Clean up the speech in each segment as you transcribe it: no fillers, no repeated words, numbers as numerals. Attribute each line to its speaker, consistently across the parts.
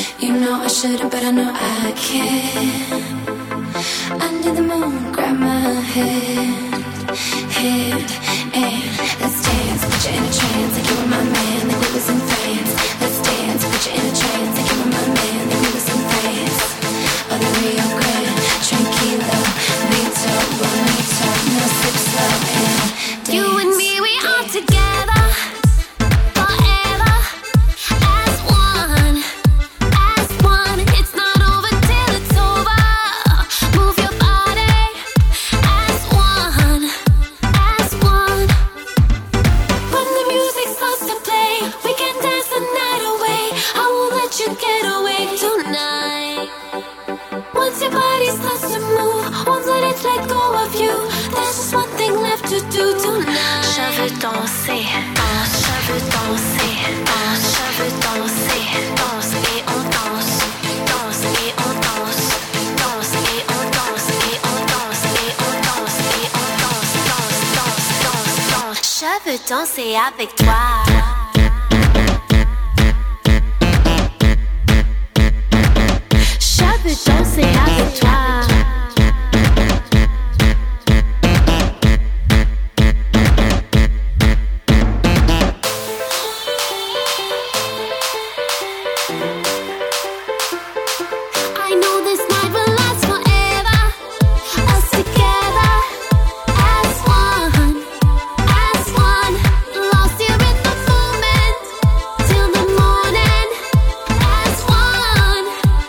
Speaker 1: You know I shouldn't, but I know I can. Under the moon, grab my hand, and let's dance. Put you in a trance, like you were my man, like we was in France. Let's dance, put you in a trance, like you were my man, like we was in France. Oh, the Rio Grande, tranquilo, Vito, bonito, no sip slow and dance.
Speaker 2: You and me, we are together forever as one, as one. It's not over till it's over. Move your body as one, as one. When the music starts to play, we can dance the night away. I won't let you get away tonight. Once your body starts to move, won't let it let go of you. There's just one thing left to do tonight. Je veux danser, danse, je veux danser, danse, je veux danser, danse et on danse, danse et on danse, danse et on danse et on danse et on danse et on danse, danse, danse, danse, danse. Je veux danser avec toi. Je veux danser avec toi. I know this night will last forever. Us together as one, lost here in the moment till the morning. As one.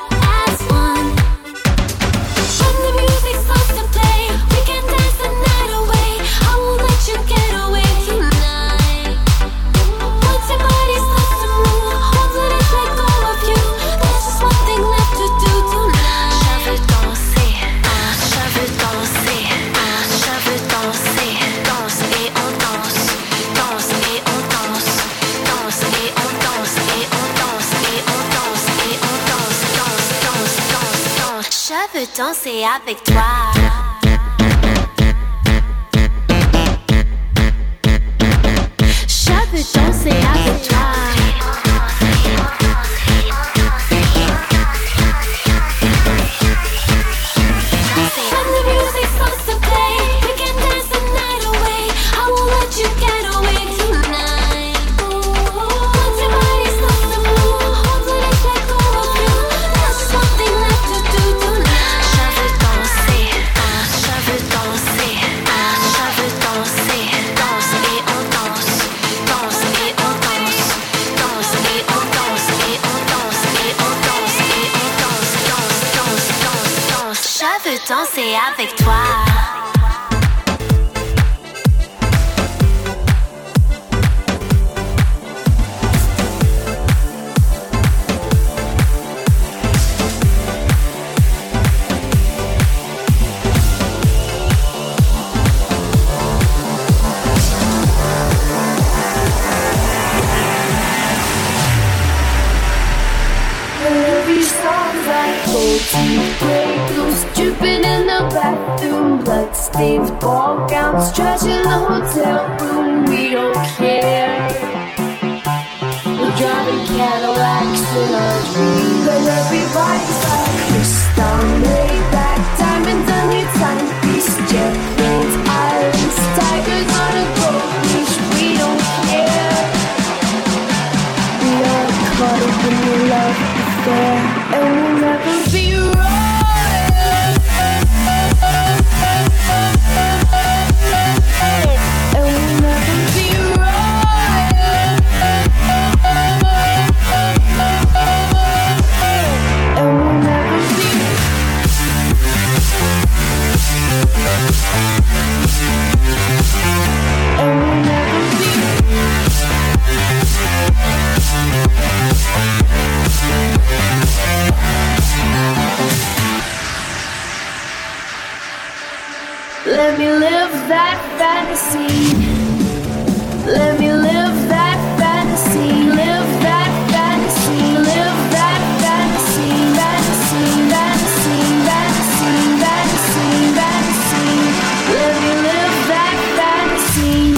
Speaker 2: When the music starts to play, we can dance the night away. I won't let you get away tonight. Once your body starts to move, won't let it let go of you. There's just one thing left to do tonight. Je veux danser, je veux danser, je veux danser, danse et on danse, danse et on danse, danse et on danse et on danse et on danse et on danse, danse, danse, danse, danse. Je veux danser avec toi. Je veux danser avec toi. When the music starts to play, we can dance the night away. I won't let you get away tonight. Once your body starts to move, won't let it let go of you. There's just one thing left to do tonight. Je veux danser, je veux danser, je veux danser, danse et on danse, danse et on danse, danse et on danse et on danse et on danse et on danse, danse, danse, danse, danse. Je veux danser avec toi.
Speaker 3: Every song's like gold teeth, grey blues, dripping in the bathroom, bloodstains, ball gowns, trash in the hotel room. We don't care. We're driving Cadillacs in our dreams, and everybody's like crystal, Maybach, diamonds on your timepiece, jet planes, islands, tigers on a gold leash. We don't care. We are caught up in your love affair, and we'll never be royal. And we'll never be royal. And we'll never be. And we'll never be. Let me live that fantasy. Let me live that fantasy. Live that fantasy. Live that fantasy. Fantasy, fantasy, fantasy, fantasy, fantasy. Let me live that fantasy.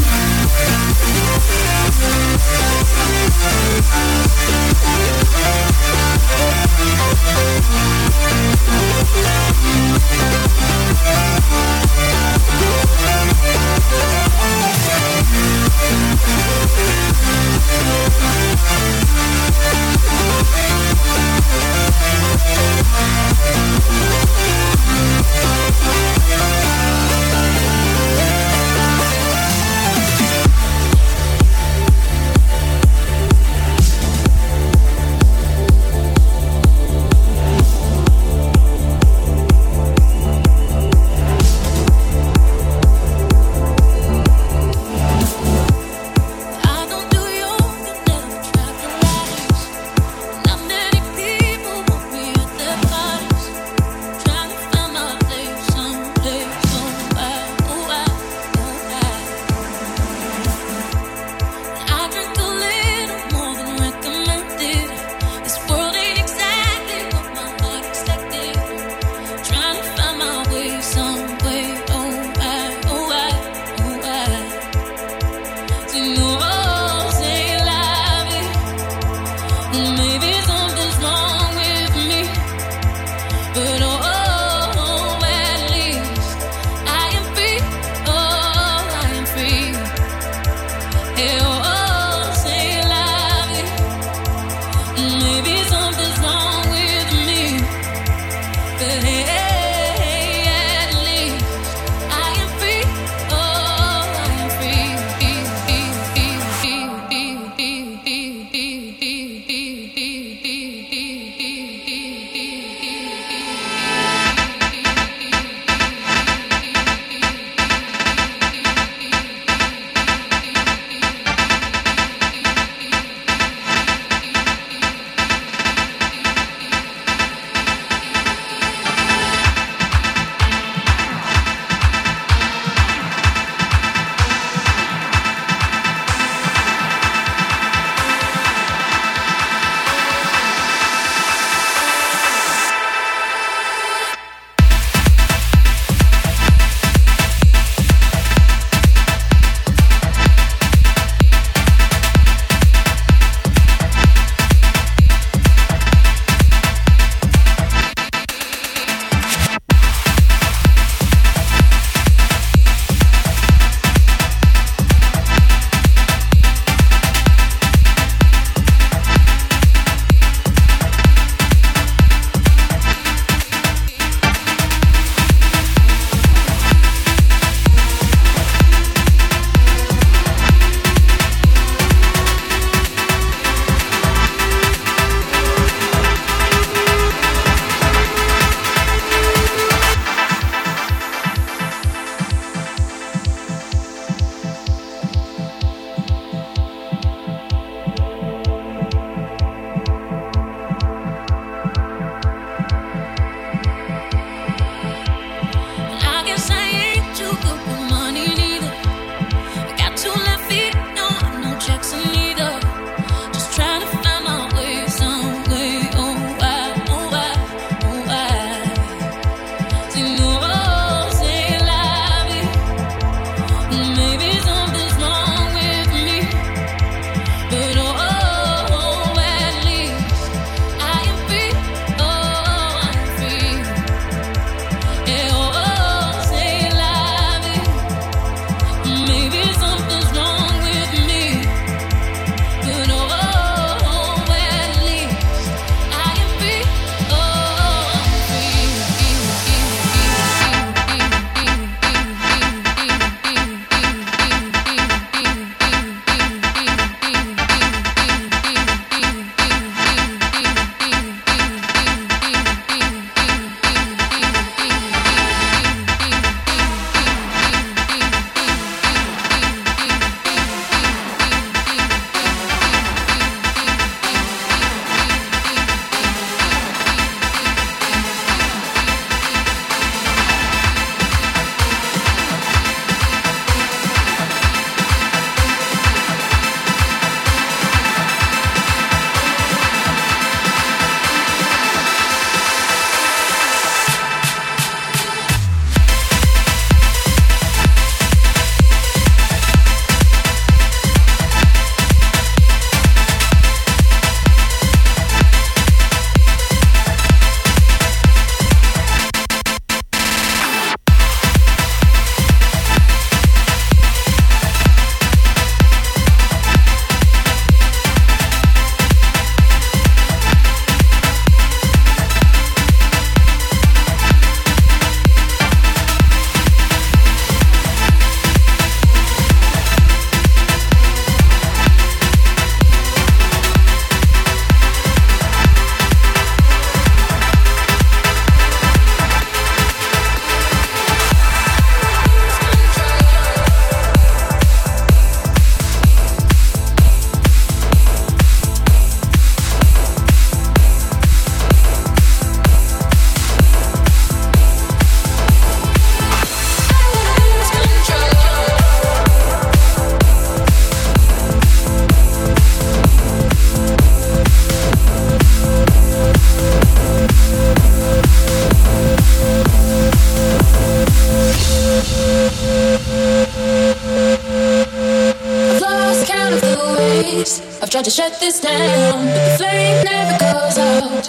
Speaker 1: tried to shut this down, but the flame never goes out.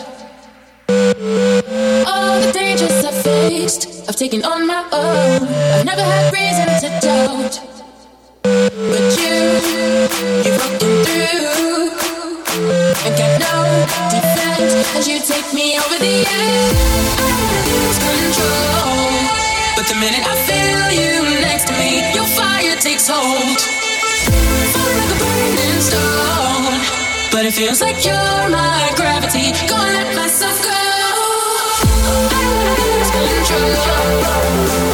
Speaker 1: All the dangers I've faced, I've taken on my own. I've never had reason to doubt. But you've broken through and got no defense as you take me over the edge. I lose control, but the minute I feel you next to me, your fire takes hold. Falling like a burning stone, but it feels like you're my gravity. Gonna let myself go. I lose control.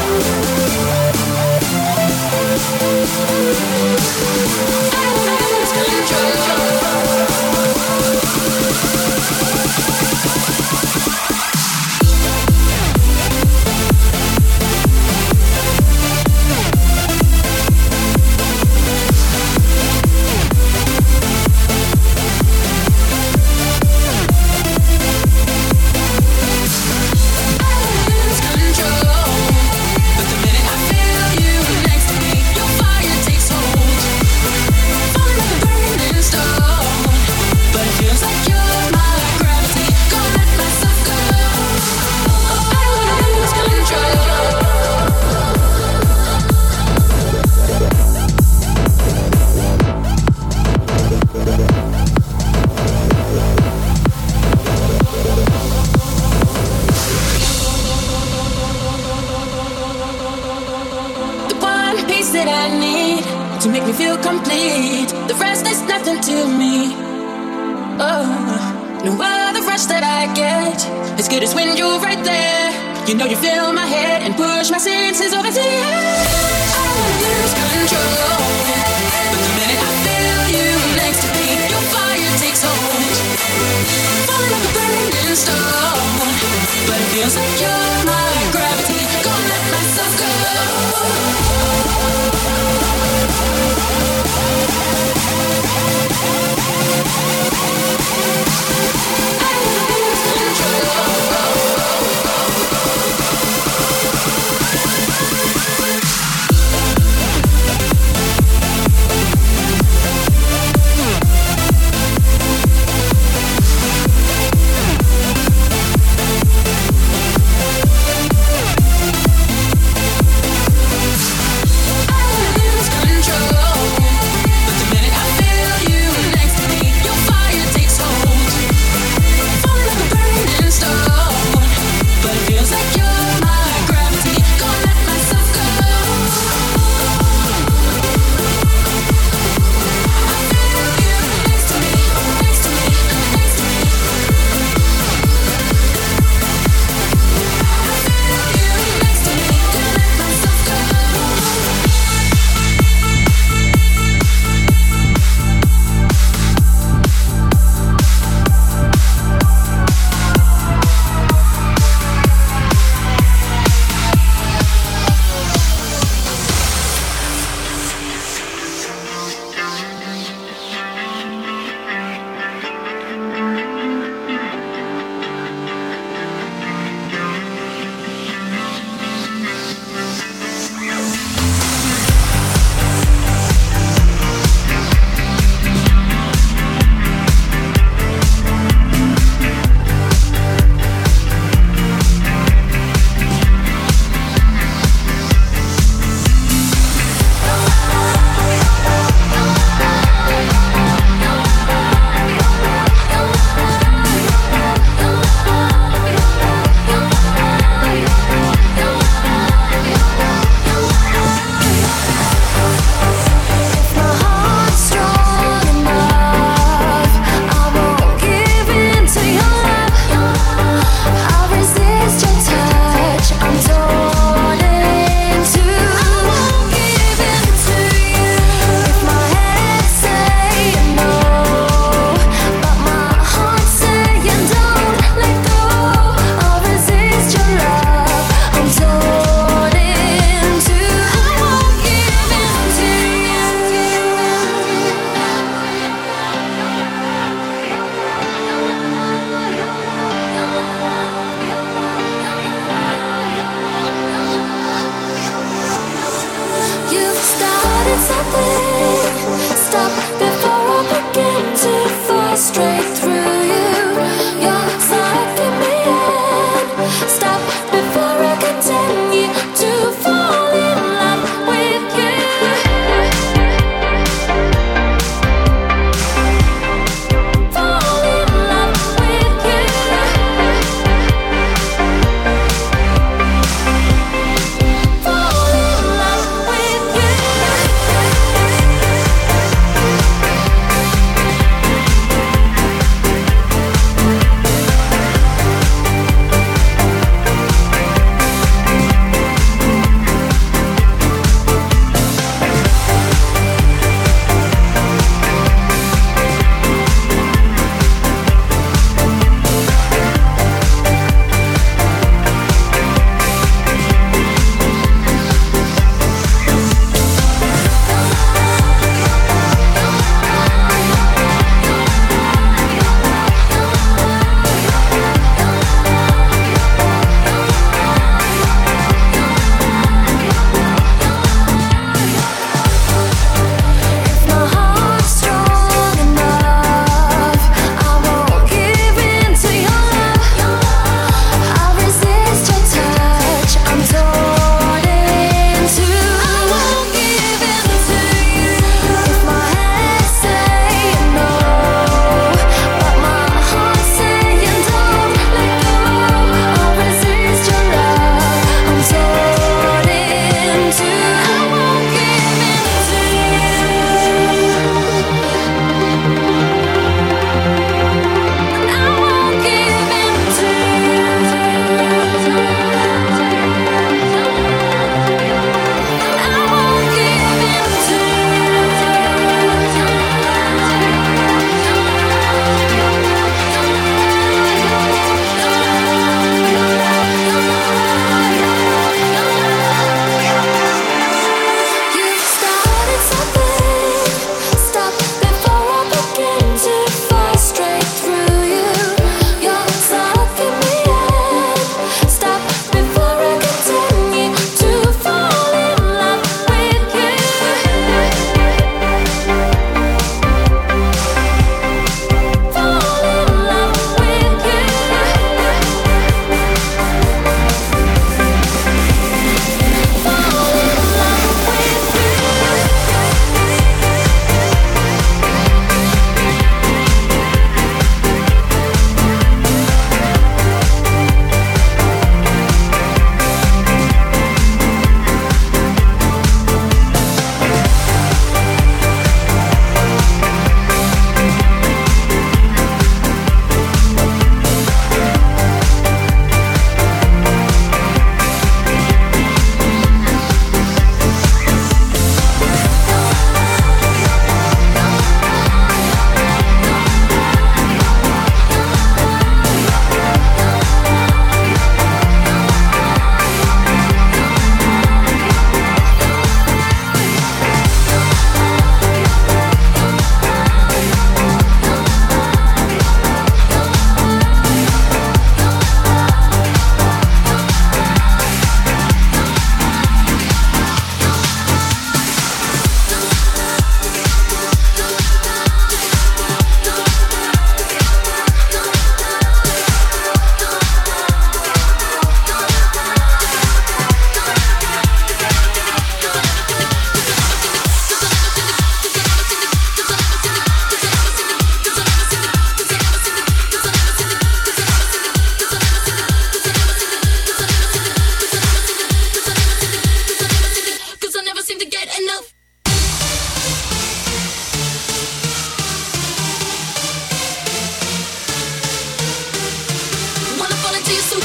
Speaker 1: To make me feel complete. The rest is nothing to me. Oh, no other rush that I get as good as when you're right there. You know you fill my head and push my senses over to you. I lose control, but the minute I feel you next to me, your fire takes hold. Falling like a burning stone, but it feels like you're my gravity. Gonna let myself go.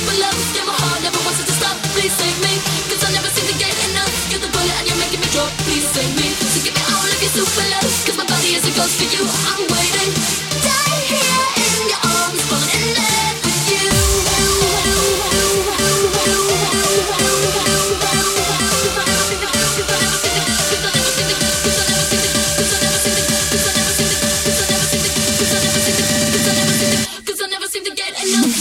Speaker 2: super love. Yeah, my heart never wants it to stop. Please save me, 'cause I never seem to get enough. You're the bullet and you're making me drop. Please save me, so give me all of your super love. 'Cause my body is a ghost for you. I'm waiting. Die here in your arms, falling in love with you. 'Cause I never seem to get enough.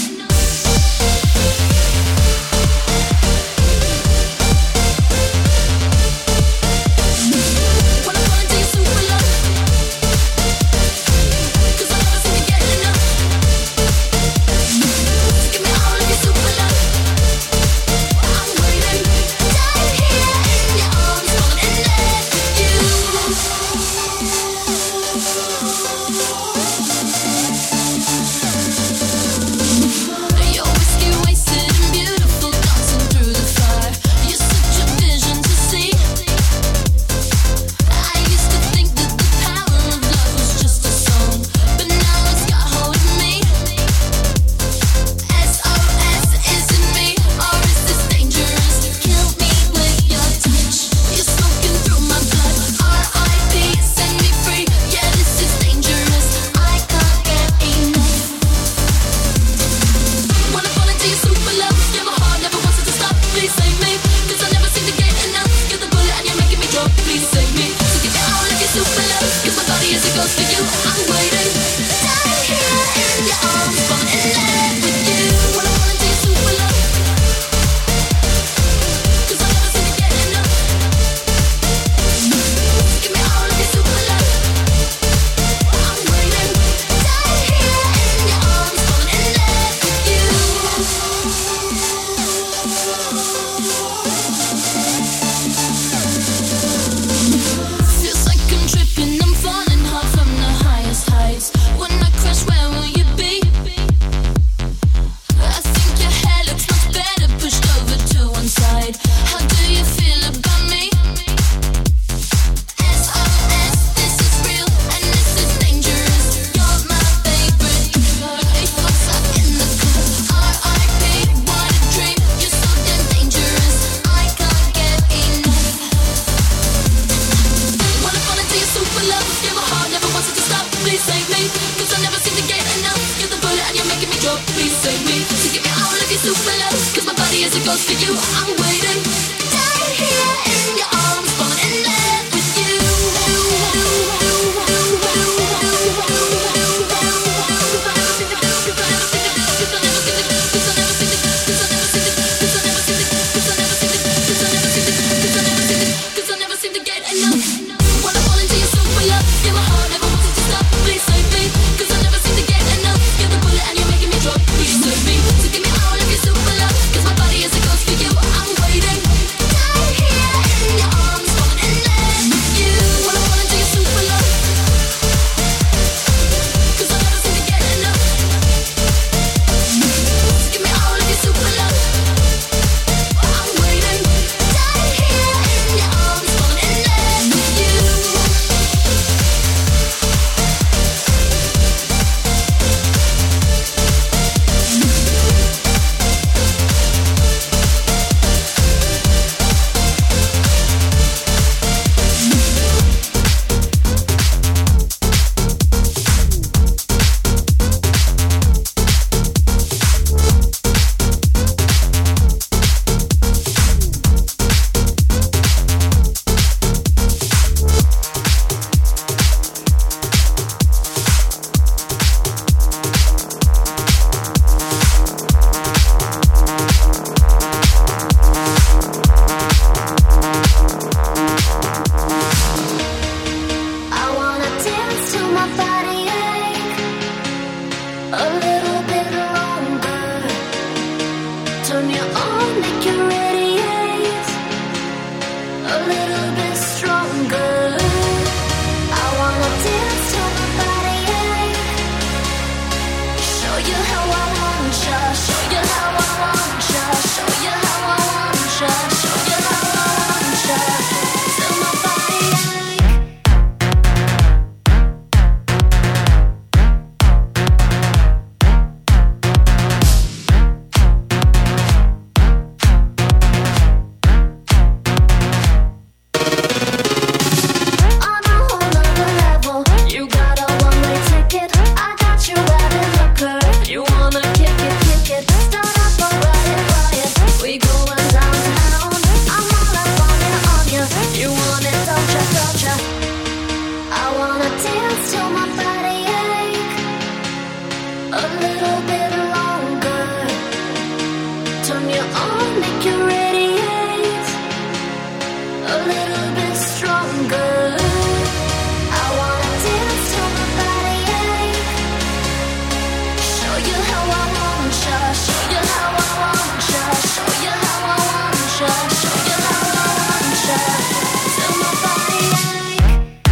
Speaker 2: make you radiate a little bit stronger. I wanna dance till my body ache. Show you how I want ya. Show you how I want ya. Show you how I want ya. Show you how I want ya. Till my body ache.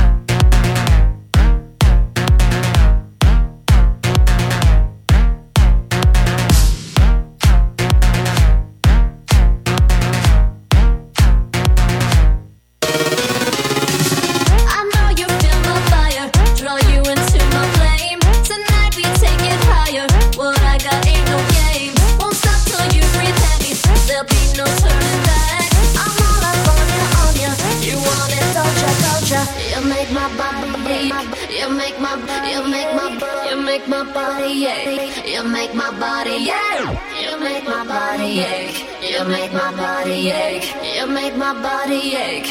Speaker 2: I know you feel my fire, draw you into my flame. Tonight we take it higher. What I got ain't no game. Won't stop till you breathe heavy. There'll be no turning back. I'm all up on ya. You want it, don't ya, don't ya? You make my body ache. You make my body ache. You make my body ache. You make my body ache. You make my body ache. You make my body ache.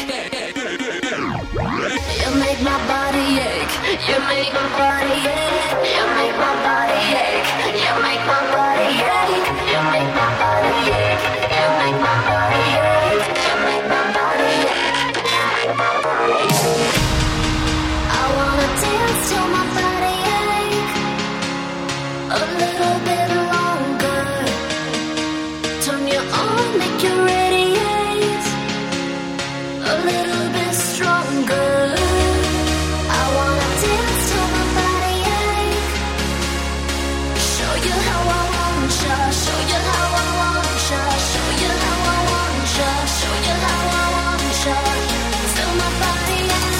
Speaker 2: You make my body ache. You make my body ache. You make my body ache. You make my body ache. You make my body ache. You make my body ache. You make my body ache. I wanna dance till my body ache a little bit longer. Turn you on, make you radiate a little bit stronger. I wanna dance till my body ache. Show you how I want ya. Show you how I want ya. Show you how I want ya. Show you how I want ya. Till my body ache.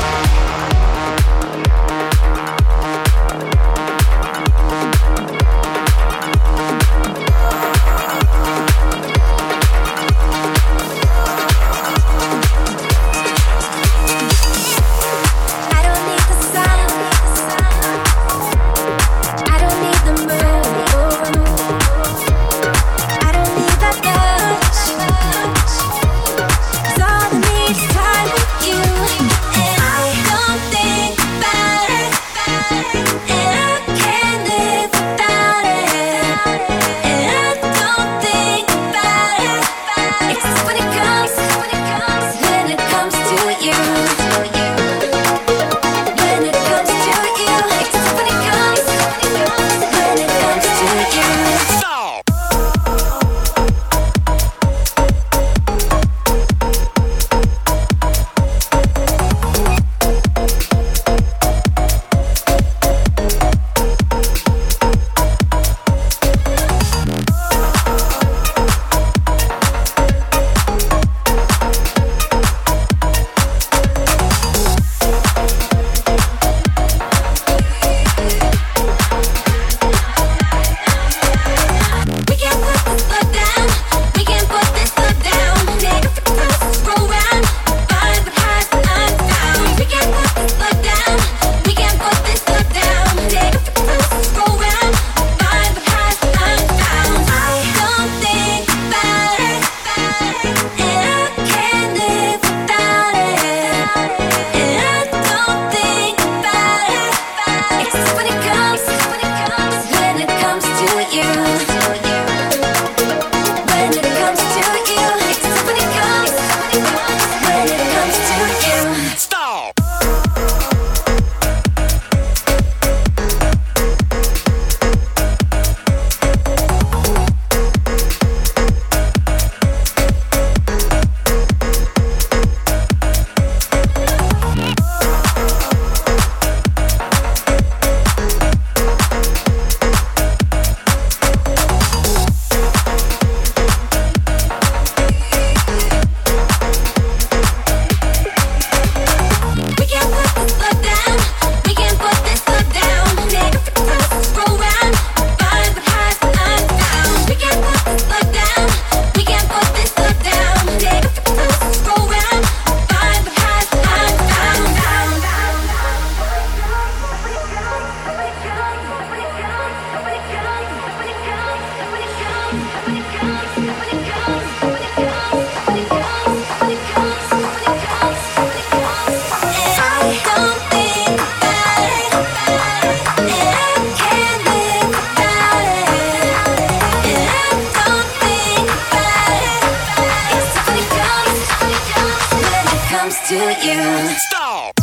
Speaker 4: I don't need the sun. I don't need the moon. I don't need that touch. 'Cause all I need is time with you. And I don't think about it. And I can't live without it. And I don't think about it. It's when it comes to you. When it comes to you, it's when it comes to you. We can't put this foot down. We can't put this foot down. Negative forces roll round. Find the highs unfound. We can't put this foot down. We can't put this foot down. Negative forces roll round. Find the highs unfound. I don't think about it. And I can't live without it. And I don't think about it. It's when it comes to you. When it comes to you, it's when it comes to you.
Speaker 5: Stop!
Speaker 4: We can't put this foot down. We can't put this foot down. Negative forces roll round. Find the highs unfound. We can't put this foot down. We can't put this foot down. Negative forces roll round. Find the highs unfound. I comes to you.
Speaker 5: Stop!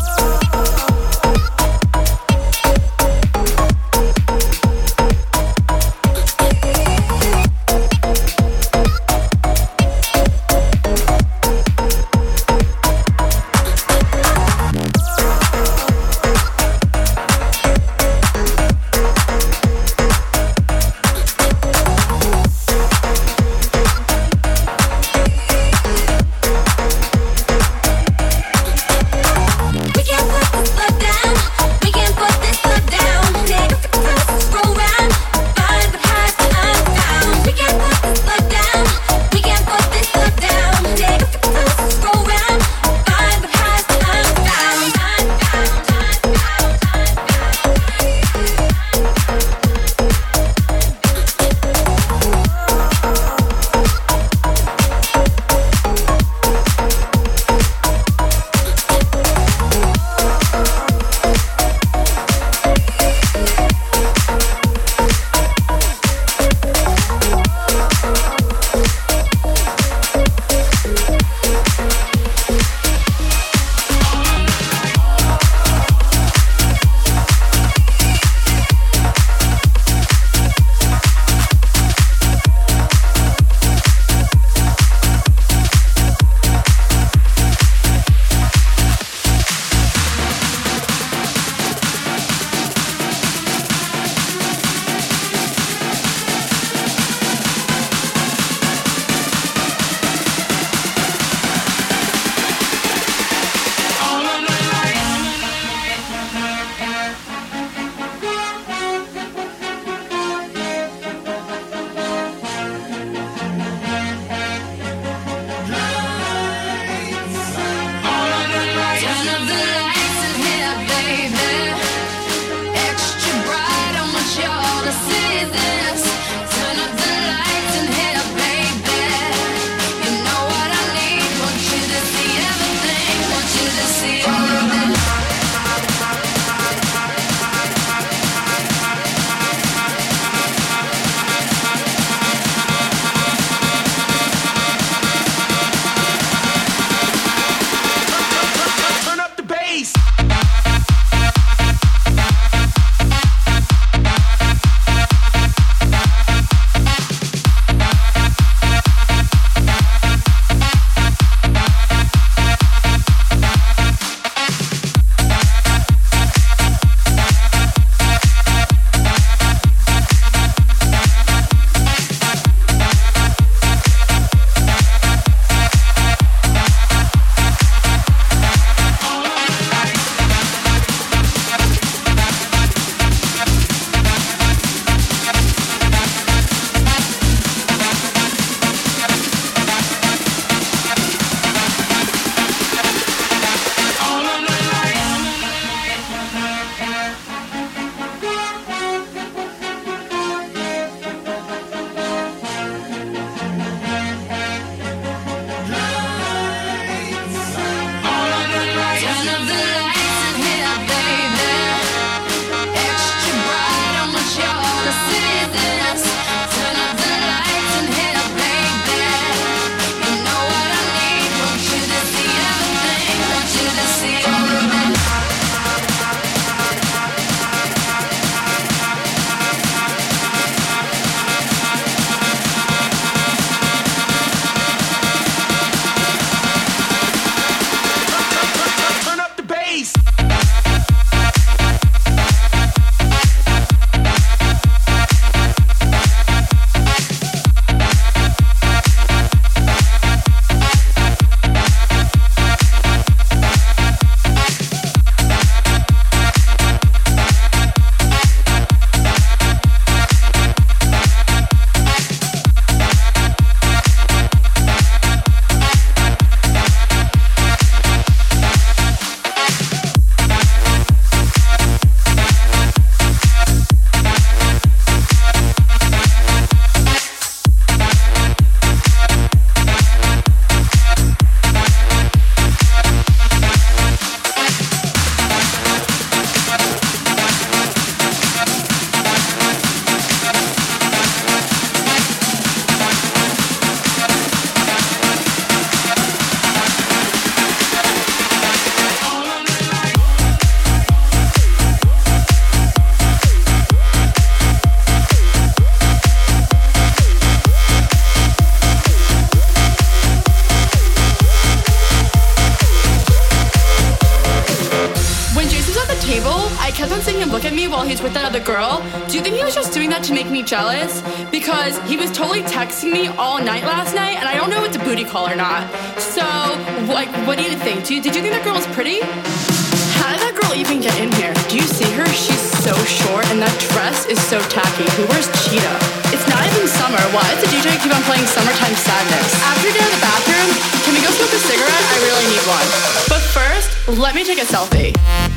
Speaker 5: the girl, do you think he was just doing that to make me jealous? Because he was totally texting me all night last night, and I don't know if it's a booty call or not. So, like, what do you think? Did you think that girl was pretty? How did that girl even get in here? Do you see her? She's so short, and that dress is so tacky. Who wears cheetah? It's not even summer. Why does the DJ keep on playing Summertime Sadness? After we get out of the bathroom, can we go smoke a cigarette? I really need one. But first, let me take a selfie.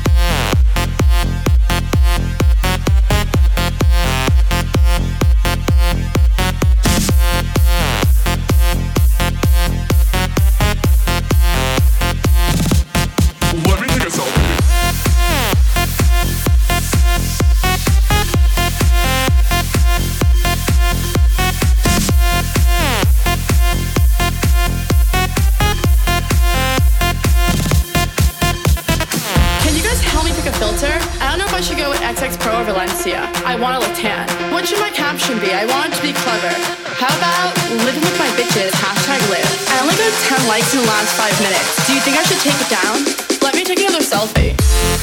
Speaker 5: I want to look tan. What should my caption be? I want it to be clever. How about living with my bitches, #live. I only got 10 likes in the last 5 minutes. Do you think I should take it down? Let me take another selfie.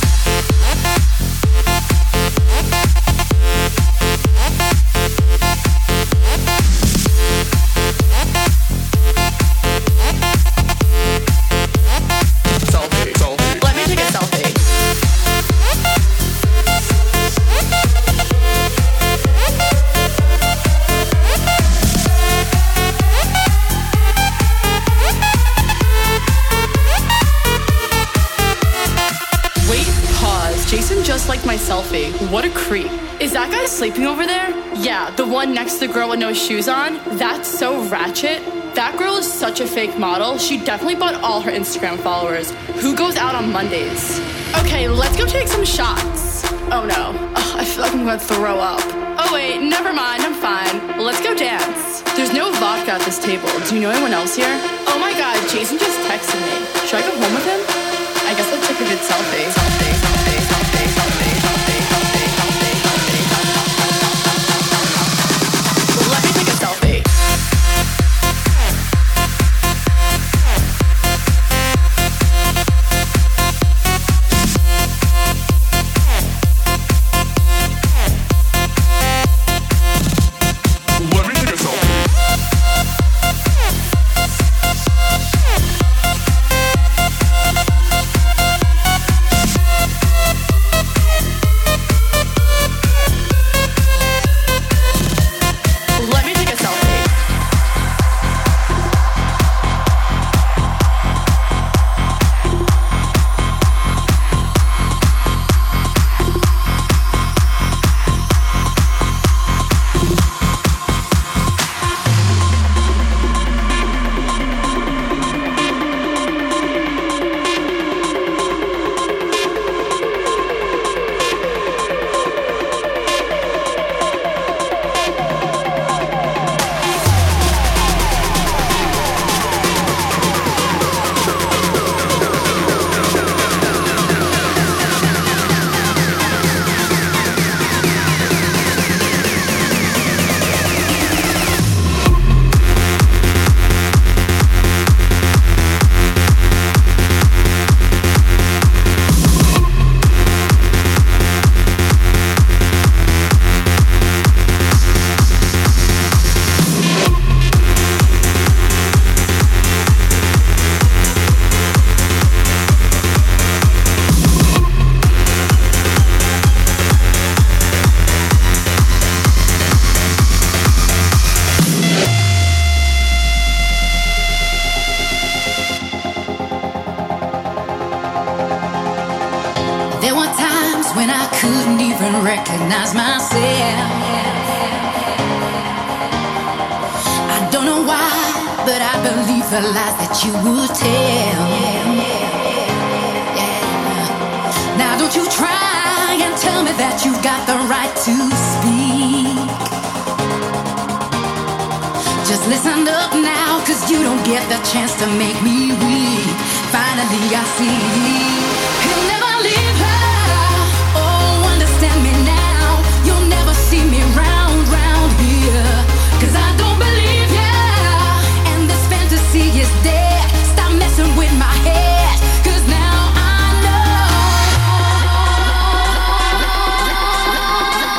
Speaker 5: Like my selfie. What a creep. Is that guy sleeping over there? Yeah, the one next to the girl with no shoes on? That's so ratchet. That girl is such a fake model. She definitely bought all her Instagram followers. Who goes out on Mondays? Okay, let's go take some shots. Oh no. Ugh, I feel like I'm gonna throw up. Oh wait, never mind, I'm fine. Let's go dance. There's no vodka at this table. Do you know anyone else here? Oh my god, Jason just texted me. Should I go home with him? I guess I'll take a good selfie. Let me take a selfie.
Speaker 6: Recognize myself. I don't know why, but I believe the lies that you would tell. Yeah. Now don't you try and tell me that you've got the right to speak. Just listen up now, 'cause you don't get the chance to make me weak. Finally I see he'll never leave her. Understand me now, you'll never see me round here. 'Cause I don't believe ya, and this fantasy is dead. Stop messing with my head, 'cause now I know.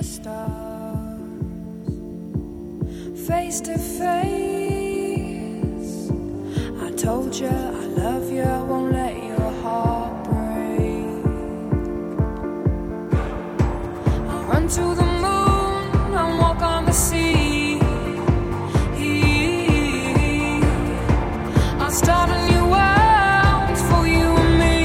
Speaker 3: stars, face to face. I told you I love you, won't let your heart break. I'll run to the moon and walk on the sea. I'll start a new world for you and me,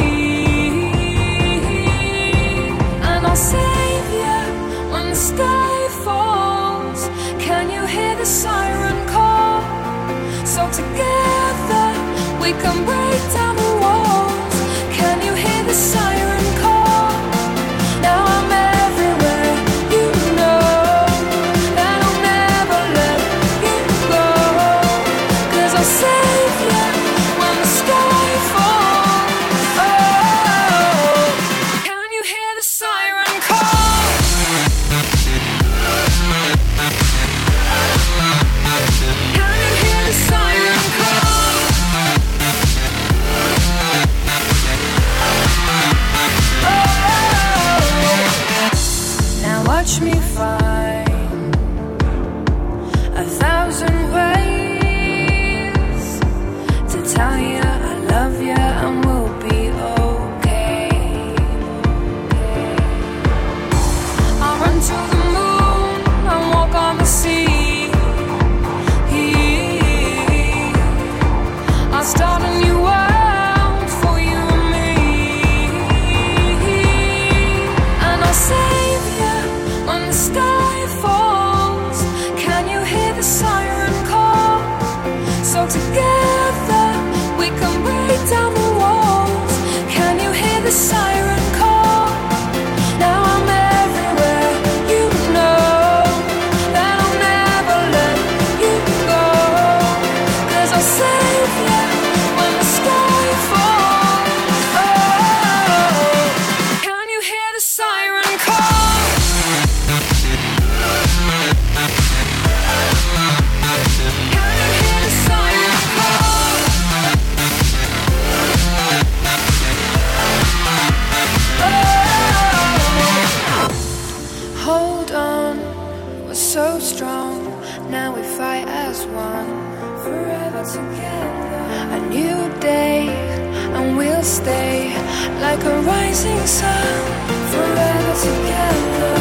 Speaker 3: and I'll save you when the sky falls. Can you hear the siren call? So together we can break down the walls. Can you hear the siren call? Now I'm everywhere, you know that I'll never let you go. 'Cause I'll save you when the sky falls. Oh, can you hear the siren call? Can you hear the siren call? Oh, now watch me find 1,000 ways to tell you I love you and we'll be okay. I'll run to the moon and walk on the sea. I'll start a new world for you and me, and I'll save you when the sky falls. Can you hear the siren call? So together we can break down the walls. Can you hear the siren call? Now I'm everywhere, you know that I'll never let you go. 'Cause I'll save you when the sky falls. Oh, can you hear the siren call? Can you hear the siren call? Oh, hold on, we're so strong. Now we fight as one, forever together. A new day, and we'll stay like a rising sun, forever together.